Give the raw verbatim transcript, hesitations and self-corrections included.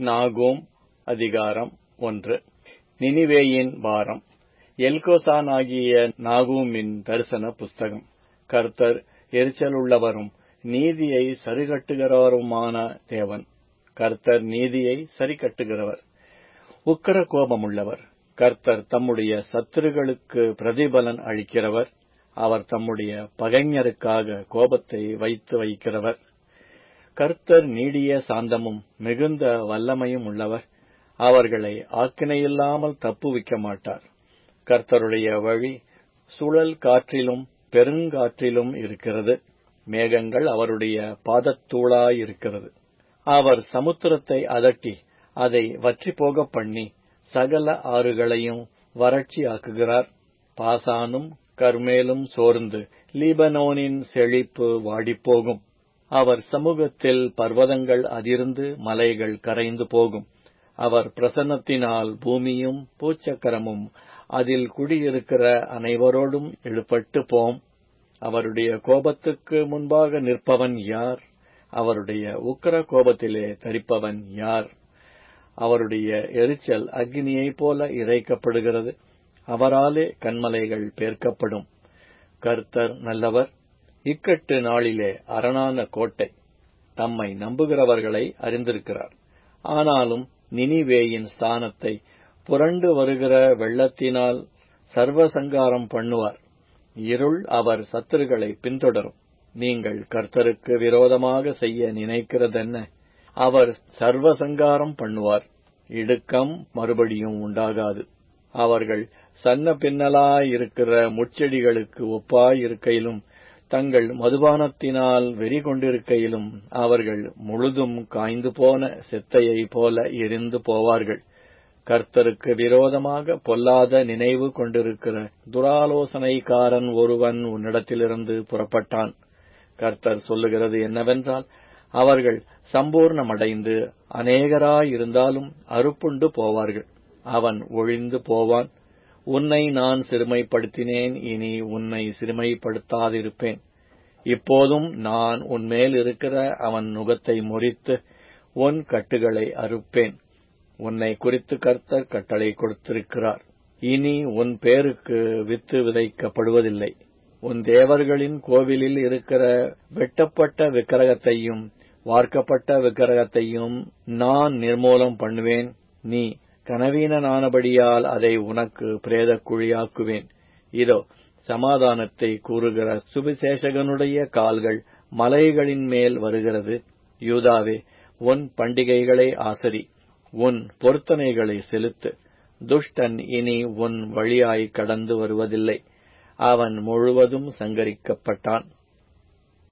நாகூம் அதிகாரம் ஒன்று. நினிவேயின் பாரம். எல்கோசானாகிய நாகூமின் தரிசன புஸ்தகம். கர்த்தர் எரிச்சலுள்ளவரும் நீதியை சரிகட்டுகிறவருமான தேவன். கர்த்தர் நீதியை சரிகட்டுகிறவர், உக்கிர கோபமுள்ளவர். கர்த்தர் தம்முடைய சத்துருக்களுக்கு பிரதிபலன் அளிக்கிறவர். அவர் தம்முடைய பகைஞருக்காக கோபத்தை வைத்து வைக்கிறவர். கர்த்தர் நீடிய சாந்தமும் மிகுந்த வல்லமையும் உள்ளவர். அவர்களை ஆக்கினையில்லாமல் தப்புவிக்க மாட்டார். கர்த்தருடைய வழி சுழல் காற்றிலும் பெருங்காற்றிலும் இருக்கிறது. மேகங்கள் அவருடைய பாதத்தூளாயிருக்கிறது. அவர் சமுத்திரத்தை அதட்டி அதை வற்றி போக பண்ணி சகல ஆறுகளையும் வறட்சியாக்குகிறார். பாசானும் கர்மேலும் சோர்ந்து லீபனோனின் செழிப்பு வாடிப்போகும். அவர் சமூகத்தில் பர்வதங்கள் அதிர்ந்து மலைகள் கரைந்து போகும். அவர் பிரசன்னத்தினால் பூமியும் பூச்சக்கரமும் அதில் குடியிருக்கிற அனைவரோடும் எழுப்பட்டு போம். அவருடைய கோபத்துக்கு முன்பாக நிற்பவன் யார்? அவருடைய உக்கிர கோபத்திலே தரிப்பவன் யார்? அவருடைய எரிச்சல் அக்னியைப் போல இறைக்கப்படுகிறது. அவராலே கன்மலைகள் பேர்க்கப்படும். கர்த்தர் நல்லவர், இக்கட்டு நாளிலே அரணான கோட்டை. தம்மை நம்புகிறவர்களை அறிந்திருக்கிறார். ஆனாலும் நினிவேயின் ஸ்தானத்தை புரண்டு வருகிற வெள்ளத்தினால் சர்வசங்காரம் பண்ணுவார். இருள் அவர் சத்துருக்களை பின்தொடரும். நீங்கள் கர்த்தருக்கு விரோதமாக செய்ய நினைக்கிறதென்ன? அவர் சர்வசங்காரம் பண்ணுவார். இடுக்கம் மறுபடியும் உண்டாகாது. அவர்கள் சன்ன பின்னலாயிருக்கிற முட்செடிகளுக்கு ஒப்பாயிருக்கையிலும் தங்கள் மதுபானத்தினால் வெறி கொண்டிருக்கையிலும் அவர்கள் முழுதும் காய்ந்து போன செத்தையை போல எரிந்து போவார்கள். கர்த்தருக்கு விரோதமாக பொல்லாத நினைவு கொண்டிருக்கிற துராலோசனைக்காரன் ஒருவன் உன்னிடத்திலிருந்து புறப்பட்டான். கர்த்தர் சொல்லுகிறது என்னவென்றால், அவர்கள் சம்பூர்ணமடைந்து அநேகராயிருந்தாலும் அறுப்புண்டு போவார்கள். அவன் ஒழிந்து போவான். உன்னை நான் சிறுமைப்படுத்தினேன், இனி உன்னை சிறுமைப்படுத்தாதிருப்பேன். இப்போதும் நான் உன்மேல் இருக்கிற அவன் நுகத்தை முறித்து உன் கட்டுகளை அறுப்பேன். உன்னை குறித்து கர்த்தர் கட்டளை கொடுத்திருக்கிறார். இனி உன் பேருக்கு வித்து விதைக்கப்படுவதில்லை. உன் தேவர்களின் கோவிலில் இருக்கிற வெட்டப்பட்ட விக்கிரகத்தையும் வார்க்கப்பட்ட விக்கிரகத்தையும் நான் நிர்மூலம் பண்ணுவேன். நீ கனவீனனானபடியால் அதை உனக்கு பிரேத குழியாக்குவேன். இதோ, சமாதானத்தை கூறுகிற சுவிசேஷகனுடைய கால்கள் மலைகளின் மேல் வருகிறது. யூதாவே, உன் பண்டிகைகளை ஆசரி, உன் பொருத்தனைகளை செலுத்து. துஷ்டன் இனி உன் வழியாய் கடந்து வருவதில்லை. அவன் முழுவதும் சங்கரிக்கப்பட்டான்.